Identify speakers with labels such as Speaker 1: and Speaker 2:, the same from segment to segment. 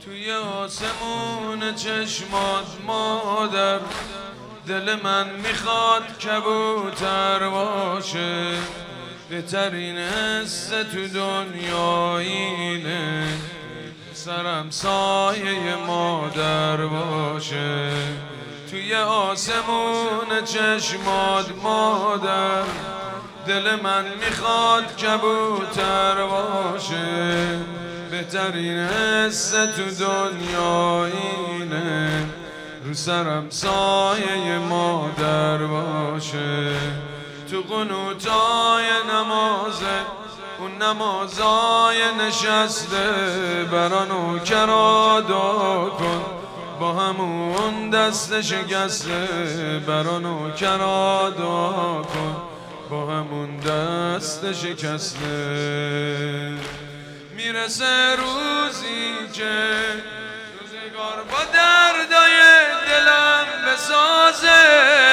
Speaker 1: توی آسمون چشمات مادر، دل من میخواد کبوتر باشه. بهترین حس تو دنیا اینه، سرم سایه مادر باشه. توی آسمون چشمات مادر، دل من میخواد کبوتر باشه. بهترین حس تو دنیا اینه، رو سرم سایه مادر باشه. تو قنوتای نمازه، اون نمازای نشسته، برا نوکرا دعا کن با همون دست شکسته. برا نوکرا دعا کن با همون دست شکسته. میرسه روزی که روزگار با دردای دلم بسازه.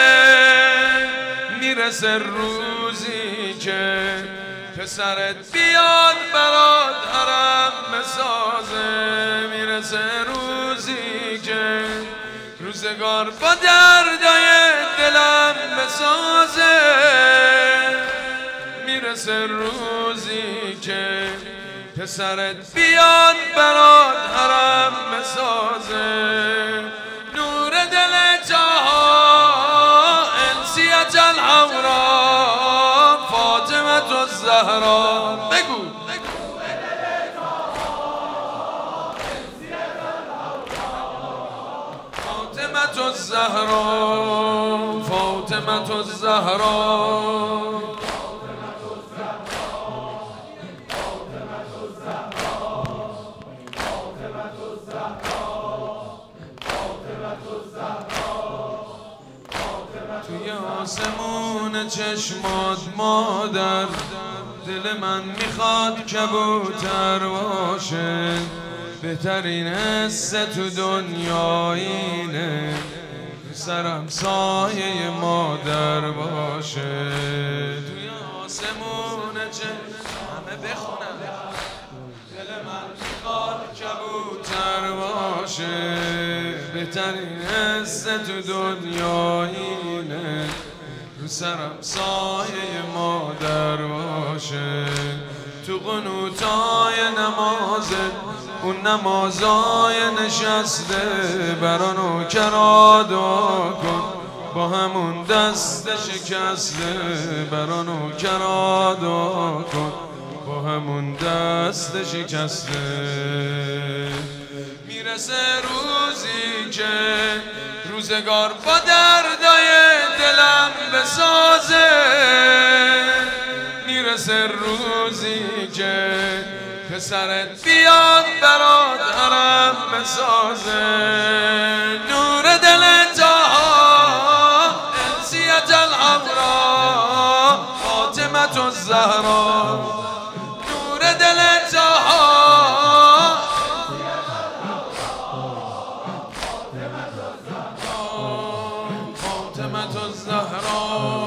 Speaker 1: میرسه روزی که پسرت بیاد برات حرم بسازه. میرسه روزی که روزگار با دردای دلم بسازه. میرسه روزی که پسرت بیاد برات حرم بسازه. نور دل جهان انسیت الحورا فاطمة الزهرا. بگو فاطمة الزهرا، فاطمة الزهرا. توی آسمون چشمات مادر، دل من میخواد کبوتر باشه. بهترین حس تو دنیا اینه، سرم سایه مادر باشه. توی آسمون همه بخونم، دل من میخواد کبوتر باشه. بهترین حس تو دنیا اینه، رو سرم سایه مادر باشه. تو قنوتای نمازه، اون نمازای نشسته، برا نوکرا دعا کن با همون دست شکسته. برا نوکرا دعا کن با همون دست شکسته. میرسه روزی که روزگار با دردای دلم بسازه. میرسه روزی که پسرت بیاد برات حرم بسازه. نور دل جهان انسیت الحورا فاطمة الزهرا. نور دل جهان فاطمة الزهرا.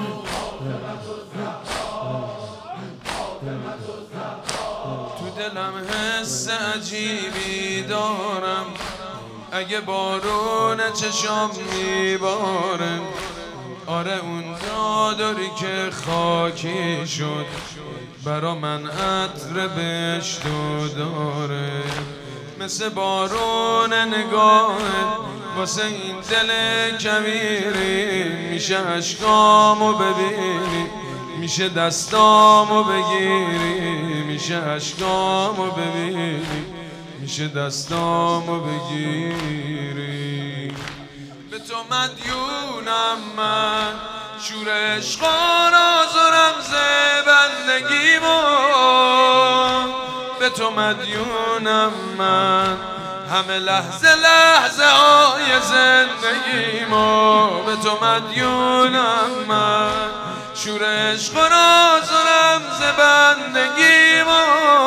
Speaker 1: تو دلم حس عجیبی دارم، اگه بارون چشام میباره. آره اون ناداری که خاکی شد، برا من عطر بهشتو داره. مثل بارون نگاهت واسه این دل کبیری، میشه عشقامو ببینی، میشه دستامو بگیری. میشه عشقامو ببینی، میشه دستامو بگیری. به تو مدیونم من، شور عشق راز و رمز بندگیمو. به تو مدیونم من، همه لحظه لحظه های زندگیمو. به تو مدیونم من، شور عشق و راز و رمز بندگیمو.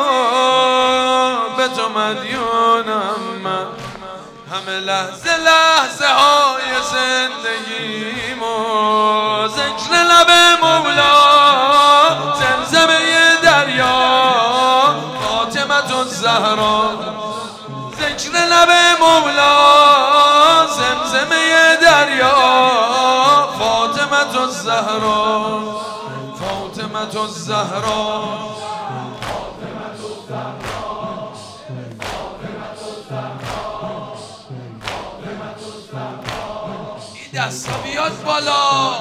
Speaker 1: به تو مدیونم من، همه لحظه لحظه های زندگیمو. ذکر لب مولا زمزمه دریا فاطمة الزهرا. ذکر لب مولا زمزمه دریا فاطمة الزهرا فاطمة الزهرا این دستا بیاد بالا.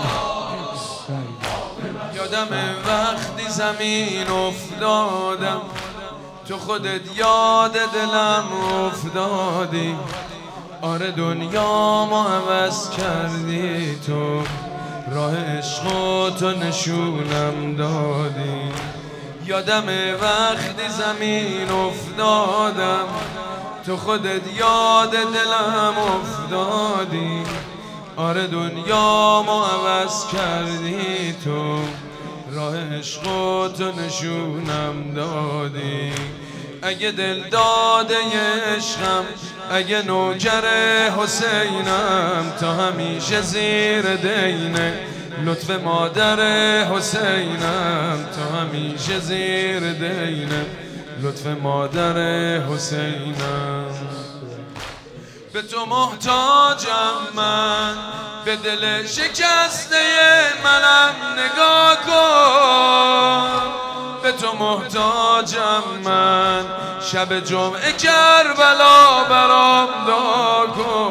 Speaker 1: یادم وقتی زمین افتادم تو خودت یاد دلم افتادی. آره دنیا ما عوض کردی تو راه عشق تو نشونم دادی. یادم وقتی زمین افتادم تو خودت یاد دلم افتادی. آره دنیا ما عوض کردی تو راه عشق تو نشونم دادی. اگه دل داده عشقم اگه نوکر حسینم تا همیشه زیر دینه لطف مادر حسینم تا همیشه زیر دینه لطف مادر حسینم. به تو محتاجم من به دل شکسته منم نگاه کن. به تو محتاجم من شب جمعه کربلا برام دعا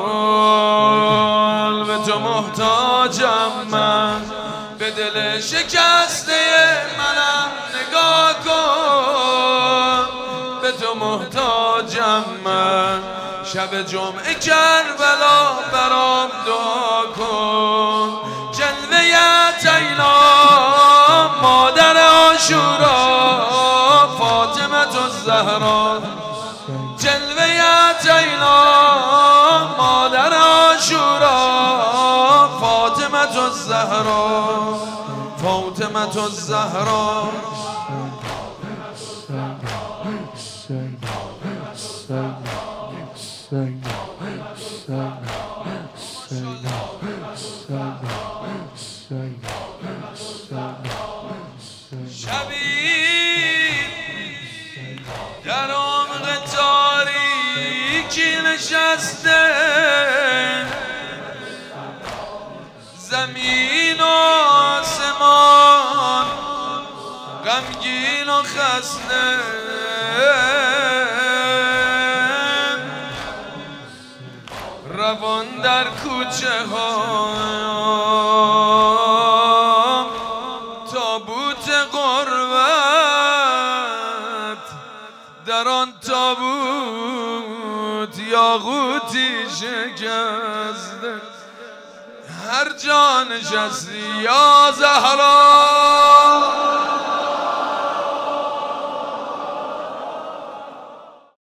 Speaker 1: کن. به تو محتاجم من به دل شکسته منم نگاه کن. به تو محتاجم من شب جمعه کربلا برام دعا کن. جلوه تیلا مادر عاشورا فاطمة الزهرا. جلوه تیلا مادر عاشورا فاطمة الزهرا فاطمة الزهرا. شبی در عمق تاریکی نشسته زمین و آسمان غمگین و خسته. روان در کوچه ها تابوت غربت در آن تابوت یاقوتی شکسته. هر جا نشستی یا زهرا